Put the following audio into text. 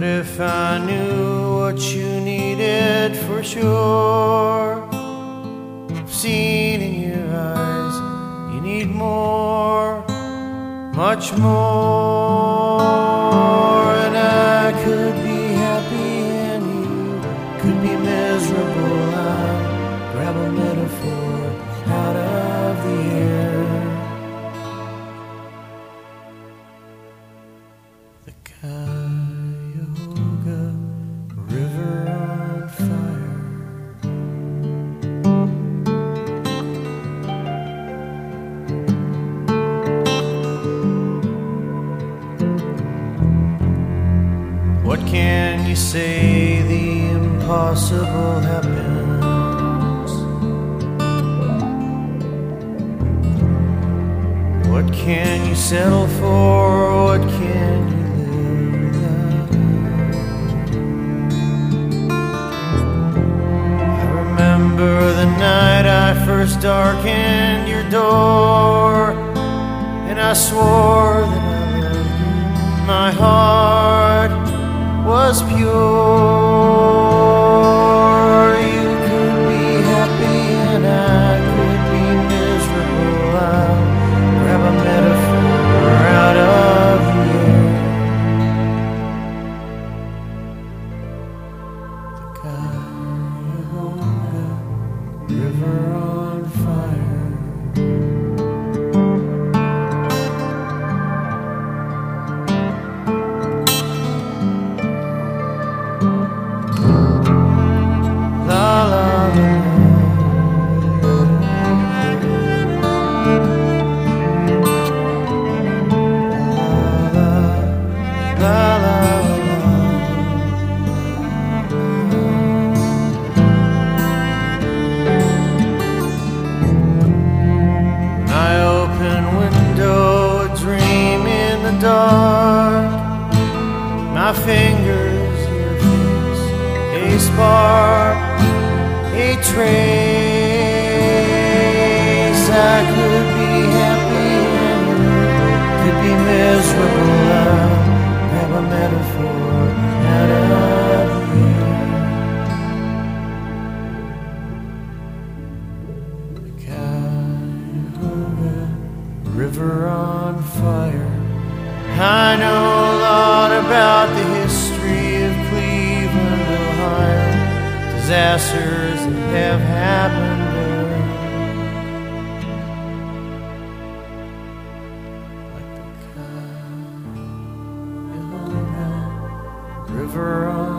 What if I knew what you needed for sure? I've seen in your eyes you need more, much more. And I could be happy and you could be miserable. I'll grab a metaphor out of the air. The Cuyahoga River on fire. What can you say? The impossible happens. What can you settle for? What can you live without? I remember the night I first darkened your door, and I swore that I loved you. My heart was pure. You could be happy and I could be miserable. I'll grab a metaphor out of the air. The Cuyahoga River on fire. Dark, my fingers, your face, a spark, a trace. I could be happy and you could be miserable. I'll grab a metaphor out of the air. The Cuyahoga River on fire. I know a lot about the history of Cleveland, Ohio, disasters that have happened there. Like the Cuyahoga River on